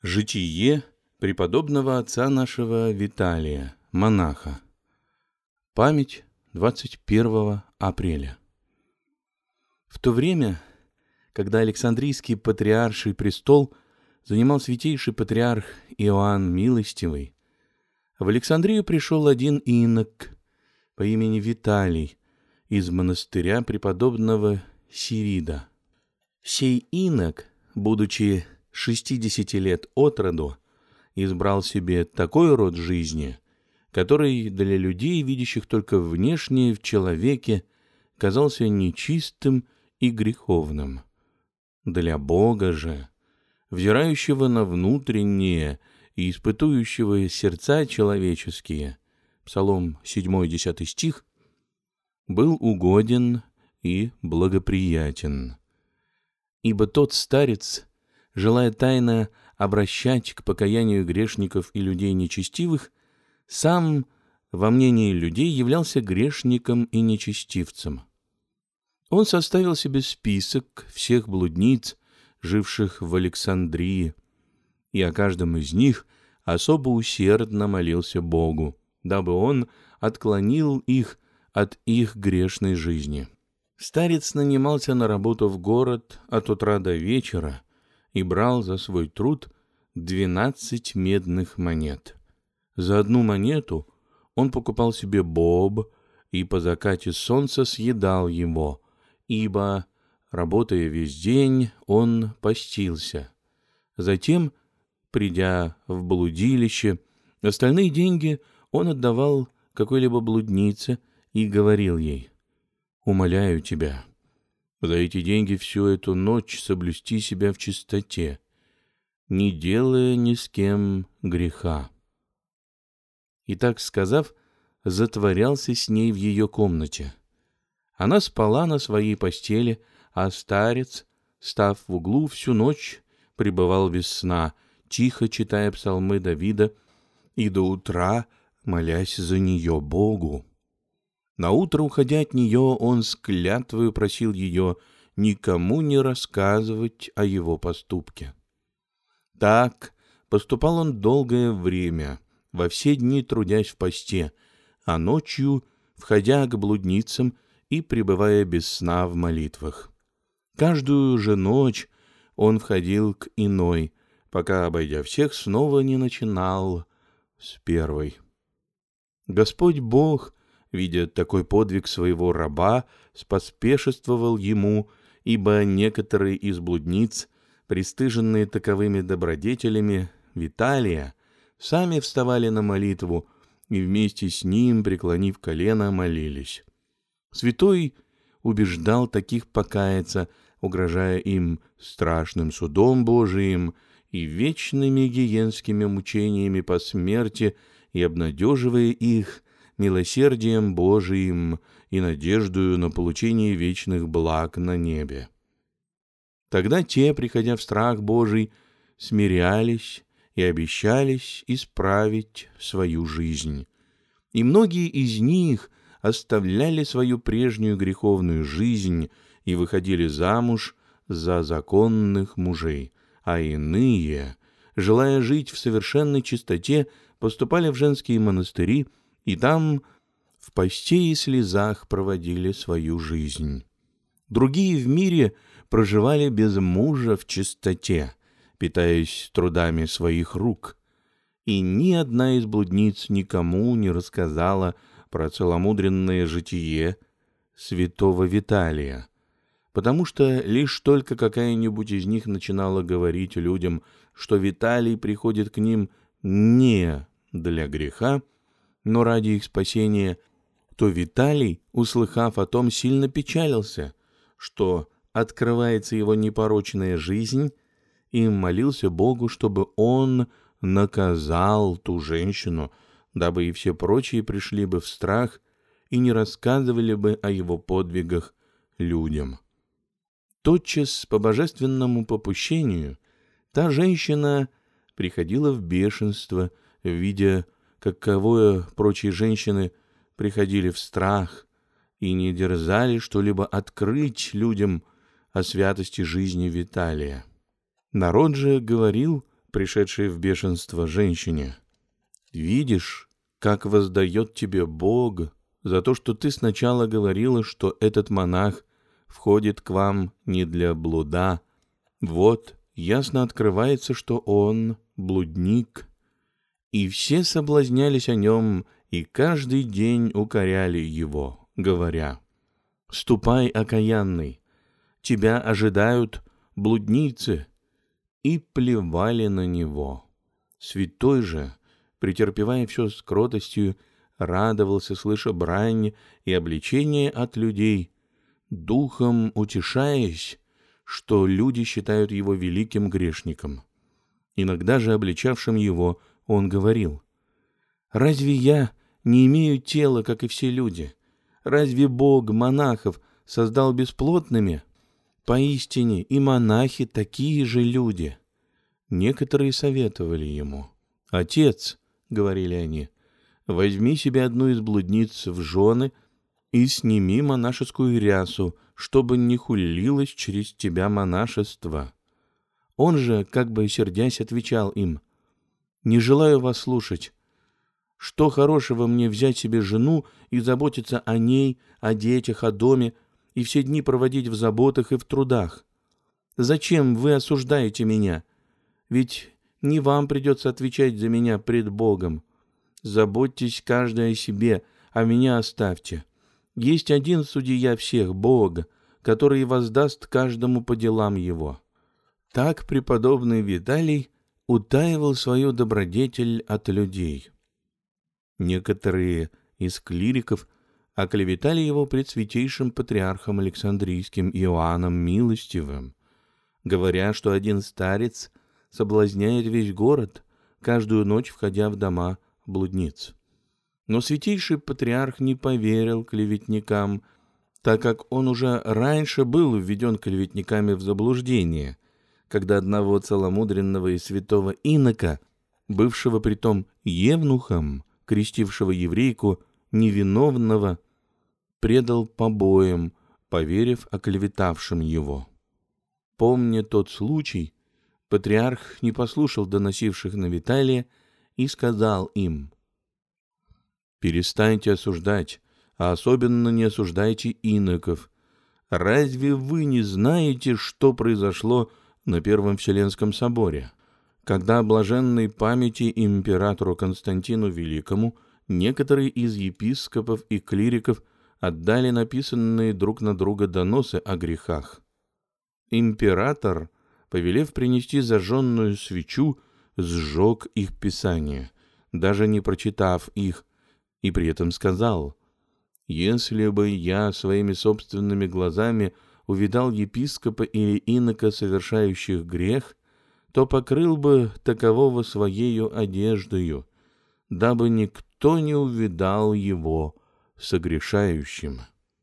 Житие преподобного отца нашего Виталия, монаха. Память 21 апреля. В то время, когда Александрийский патриарший престол занимал святейший патриарх Иоанн Милостивый, в Александрию пришел один инок по имени Виталий из монастыря преподобного Сирида. Сей инок, будучи 60 лет от роду, избрал себе такой род жизни, который для людей, видящих только внешнее в человеке, казался нечистым и греховным. Для Бога же, взирающего на внутреннее и испытующего сердца человеческие, Псалом 7-10 стих, был угоден и благоприятен. Ибо тот старец, желая тайно обращать к покаянию грешников и людей нечестивых, сам, во мнении людей, являлся грешником и нечестивцем. Он составил себе список всех блудниц, живших в Александрии, и о каждом из них особо усердно молился Богу, дабы он отклонил их от их грешной жизни. Старец нанимался на работу в город от утра до вечера и брал за свой труд 12 медных монет. За одну монету он покупал себе боб и по закате солнца съедал его, ибо, работая весь день, он постился. Затем, придя в блудилище, остальные деньги он отдавал какой-либо блуднице и говорил ей: «Умоляю тебя, за эти деньги всю эту ночь соблюсти себя в чистоте, не делая ни с кем греха». И так сказав, затворялся с ней в ее комнате. Она спала на своей постели, а старец, став в углу, всю ночь пребывал без сна, тихо читая псалмы Давида и до утра молясь за нее Богу. Наутро, уходя от нее, он с клятвою просил ее никому не рассказывать о его поступке. Так поступал он долгое время, во все дни трудясь в посте, а ночью, входя к блудницам и пребывая без сна в молитвах. Каждую же ночь он входил к иной, пока, обойдя всех, снова не начинал с первой. Господь Бог, видя такой подвиг своего раба, споспешествовал ему, ибо некоторые из блудниц, пристыженные таковыми добродетелями Виталия, сами вставали на молитву и вместе с ним, преклонив колено, молились. Святой убеждал таких покаяться, угрожая им страшным судом Божиим и вечными гиенскими мучениями по смерти, и обнадеживая их милосердием Божиим и надеждою на получение вечных благ на небе. Тогда те, приходя в страх Божий, смирялись и обещались исправить свою жизнь. И многие из них оставляли свою прежнюю греховную жизнь и выходили замуж за законных мужей, а иные, желая жить в совершенной чистоте, поступали в женские монастыри и там в посте и слезах проводили свою жизнь. Другие в мире проживали без мужа в чистоте, питаясь трудами своих рук, и ни одна из блудниц никому не рассказала про целомудренное житие святого Виталия, потому что лишь только какая-нибудь из них начинала говорить людям, что Виталий приходит к ним не для греха, но ради их спасения, то Виталий, услыхав о том, сильно печалился, что открывается его непорочная жизнь, и молился Богу, чтобы он наказал ту женщину, дабы и все прочие пришли бы в страх и не рассказывали бы о его подвигах людям. Тотчас по божественному попущению та женщина приходила в бешенство, видя, каковое прочие женщины приходили в страх и не дерзали что-либо открыть людям о святости жизни Виталия. Народ же говорил пришедшей в бешенство женщине: «Видишь, как воздает тебе Бог за то, что ты сначала говорила, что этот монах входит к вам не для блуда. Вот, ясно открывается, что он блудник». И все соблазнялись о нем, и каждый день укоряли его, говоря: «Ступай, окаянный, тебя ожидают блудницы», и плевали на него. Святой же, претерпевая все с кротостью, радовался, слыша брань и обличение от людей, духом утешаясь, что люди считают его великим грешником. Иногда же, обличавшим его, он говорил: «Разве я не имею тела, как и все люди? Разве Бог монахов создал бесплотными? Поистине и монахи такие же люди». Некоторые советовали ему: «Отец, — говорили они, — возьми себе одну из блудниц в жены и сними монашескую рясу, чтобы не хулилось через тебя монашество». Он же, как бы сердясь, отвечал им: «Не желаю вас слушать. Что хорошего мне взять себе жену и заботиться о ней, о детях, о доме, и все дни проводить в заботах и в трудах? Зачем вы осуждаете меня? Ведь не вам придется отвечать за меня пред Богом. Заботьтесь каждый о себе, а меня оставьте. Есть один судья всех, Бог, который воздаст каждому по делам его». Так преподобный Виталий утаивал свою добродетель от людей. Некоторые из клириков оклеветали его пред святейшим патриархом Александрийским Иоанном Милостивым, говоря, что один старец соблазняет весь город, каждую ночь входя в дома блудниц. Но святейший патриарх не поверил клеветникам, так как он уже раньше был введен клеветниками в заблуждение, когда одного целомудренного и святого инока, бывшего притом евнухом, крестившего еврейку невиновного, предал побоям, поверив оклеветавшим его. Помня тот случай, патриарх не послушал доносивших на Виталия и сказал им: «Перестаньте осуждать, а особенно не осуждайте иноков. Разве вы не знаете, что произошло на Первом Вселенском соборе, когда блаженной памяти императору Константину Великому некоторые из епископов и клириков отдали написанные друг на друга доносы о грехах? Император, повелев принести зажженную свечу, сжег их писания, даже не прочитав их, и при этом сказал: «Если бы я своими собственными глазами увидал епископа или инока, совершающих грех, то покрыл бы такового своею одеждою, дабы никто не увидал его согрешающим».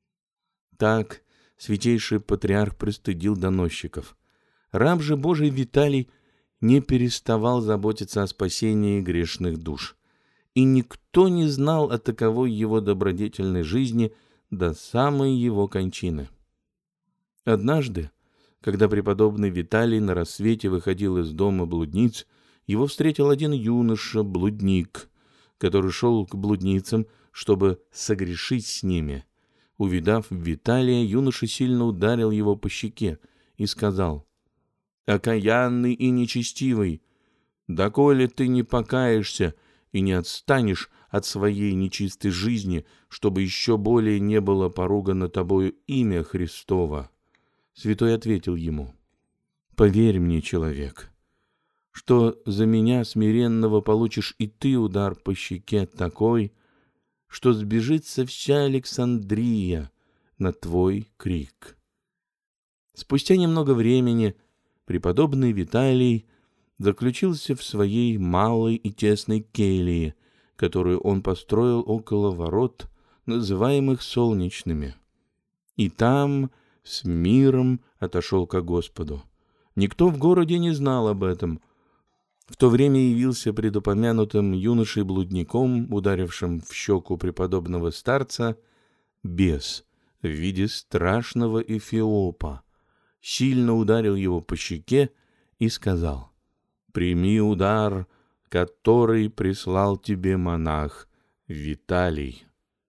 Так святейший патриарх пристыдил доносчиков. Раб же Божий Виталий не переставал заботиться о спасении грешных душ, и никто не знал о таковой его добродетельной жизни до самой его кончины. Однажды, когда преподобный Виталий на рассвете выходил из дома блудниц, его встретил один юноша-блудник, который шел к блудницам, чтобы согрешить с ними. Увидав Виталия, юноша сильно ударил его по щеке и сказал: «Окаянный и нечестивый, доколе ты не покаешься и не отстанешь от своей нечистой жизни, чтобы еще более не было поругано тобою имя Христово?» Святой ответил ему: «Поверь мне, человек, что за меня смиренного получишь и ты удар по щеке такой, что сбежится вся Александрия на твой крик». Спустя немного времени преподобный Виталий заключился в своей малой и тесной келье, которую он построил около ворот, называемых Солнечными, и там с миром отошел ко Господу. Никто в городе не знал об этом. В то время явился предупомянутым юношей-блудником, ударившим в щеку преподобного старца, бес в виде страшного Эфиопа, сильно ударил его по щеке и сказал: Прими удар, который прислал тебе монах Виталий».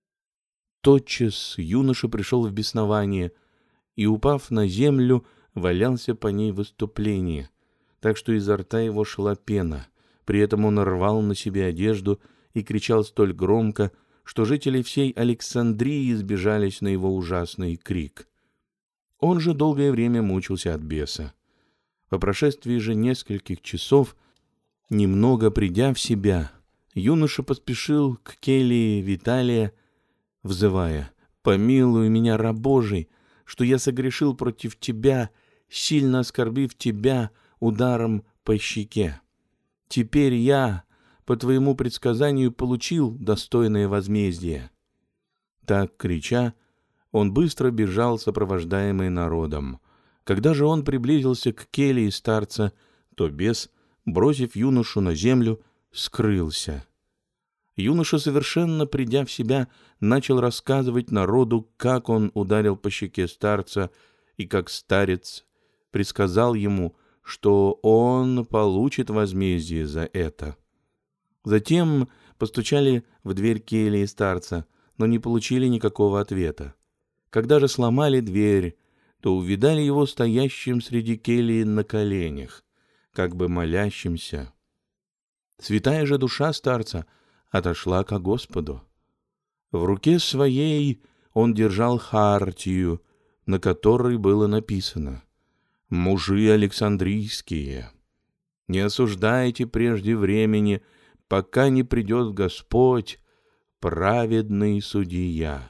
Тотчас юноша пришел в беснование и, упав на землю, валялся по ней в выступлении, так что изо рта его шла пена. При этом он рвал на себе одежду и кричал столь громко, что жители всей Александрии сбежались на его ужасный крик. Он же долгое время мучился от беса. По прошествии же нескольких часов, немного придя в себя, юноша поспешил к келье Виталия, взывая: «Помилуй меня, раб Божий, что я согрешил против тебя, сильно оскорбив тебя ударом по щеке. Теперь я, по твоему предсказанию, получил достойное возмездие». Так, крича, он быстро бежал, сопровождаемый народом. Когда же он приблизился к келье старца, то бес, бросив юношу на землю, скрылся. Юноша, совершенно придя в себя, начал рассказывать народу, как он ударил по щеке старца, и как старец предсказал ему, что он получит возмездие за это. Затем постучали в дверь кельи старца, но не получили никакого ответа. Когда же сломали дверь, то увидали его стоящим среди кельи на коленях, как бы молящимся. Святая же душа старца отошла ко Господу. В руке своей он держал хартию, на которой было написано: «Мужи Александрийские, не осуждайте прежде времени, пока не придет Господь, праведный судья».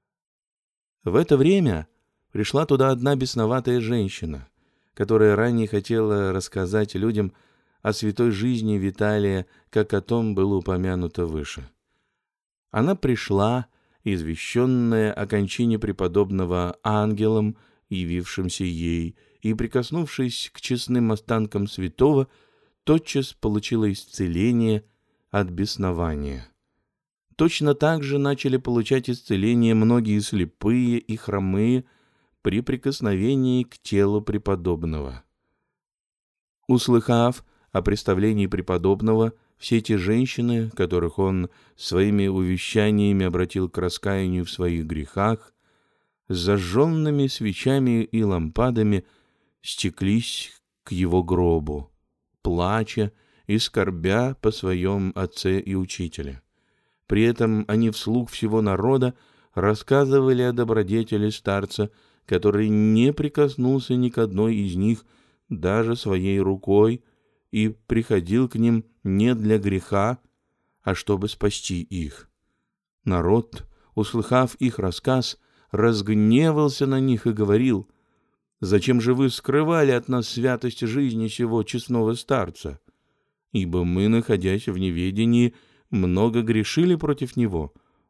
В это время пришла туда одна бесноватая женщина, которая ранее хотела рассказать людям о святой жизни Виталия, как о том было упомянуто выше. Она пришла, извещенная о кончине преподобного ангелом, явившимся ей, и, прикоснувшись к честным останкам святого, тотчас получила исцеление от беснования. Точно так же начали получать исцеление многие слепые и хромые при прикосновении к телу преподобного. Услыхав о представлении преподобного, все те женщины, которых он своими увещаниями обратил к раскаянию в своих грехах, с зажженными свечами и лампадами стеклись к его гробу, плача и скорбя по своем отце и учителе. При этом они вслух всего народа рассказывали о добродетели старца, который не прикоснулся ни к одной из них даже своей рукой и приходил к ним не для греха, а чтобы спасти их. Народ, услыхав их рассказ, разгневался на них и говорил: «Зачем же вы скрывали от нас святость жизни сего честного старца? Ибо мы, находясь в неведении, много грешили против него,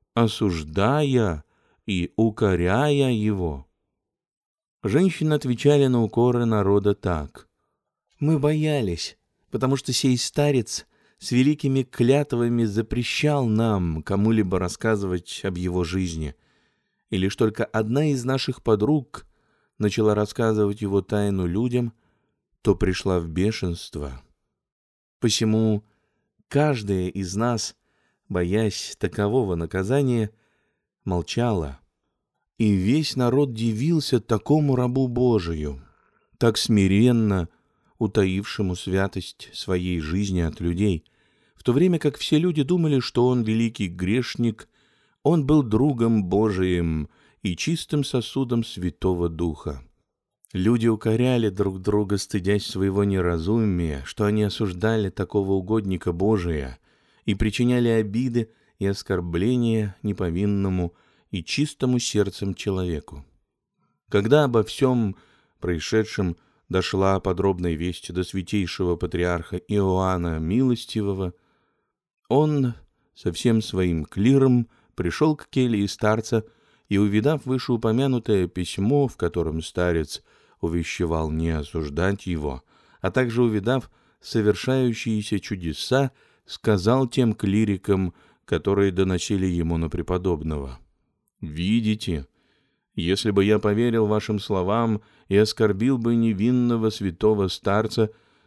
осуждая и укоряя его». Женщины отвечали на укоры народа так: «Мы боялись, потому что сей старец с великими клятвами запрещал нам кому-либо рассказывать об его жизни, и лишь только одна из наших подруг начала рассказывать его тайну людям, то пришла в бешенство. Посему каждая из нас, боясь такового наказания, молчала, и весь народ дивился такому рабу Божию, так смиренно утаившему святость своей жизни от людей, в то время как все люди думали, что он великий грешник. Он был другом Божиим и чистым сосудом Святого Духа. Люди укоряли друг друга, стыдясь своего неразумия, что они осуждали такого угодника Божия и причиняли обиды и оскорбления неповинному и чистому сердцем человеку. Когда обо всем происшедшем дошла подробная весть до святейшего патриарха Иоанна Милостивого, он со всем своим клиром пришел к келье старца и, увидав вышеупомянутое письмо, в котором старец увещевал не осуждать его, а также увидав совершающиеся чудеса, сказал тем клирикам, которые доносили ему на преподобного: «Видите, если бы я поверил вашим словам и оскорбил бы невинного святого старца,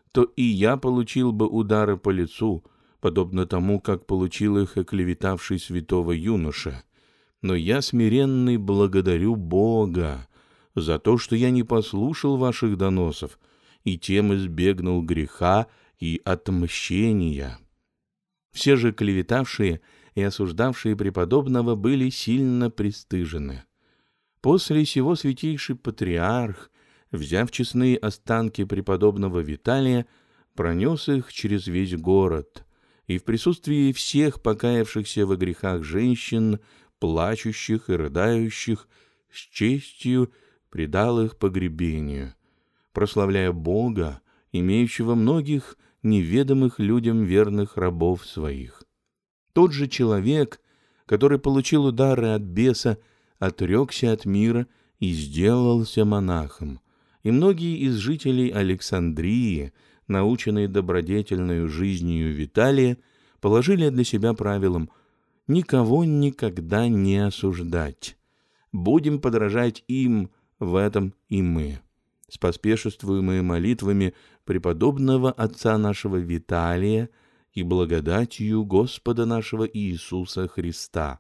то и я получил бы удары по лицу, подобно тому, как получил их оклеветавший святого юноша. Но я смиренный благодарю Бога за то, что я не послушал ваших доносов и тем избегнул греха и отмщения. Все же клеветавшие и осуждавшие преподобного были сильно пристыжены. После сего святейший патриарх, взяв честные останки преподобного Виталия, пронес их через весь город, и в присутствии всех покаявшихся во грехах женщин, плачущих и рыдающих, с честью предал их погребению, прославляя Бога, имеющего многих неведомых людям верных рабов своих. Тот же человек, который получил удары от беса, отрекся от мира и сделался монахом, и многие из жителей Александрии, наученные добродетельной жизнью Виталия, положили для себя правилом никого никогда не осуждать. Будем подражать им в этом и мы, споспешествуемые молитвами преподобного отца нашего Виталия и благодатью Господа нашего Иисуса Христа,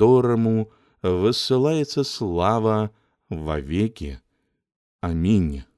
которому воссылается слава во веки. Аминь.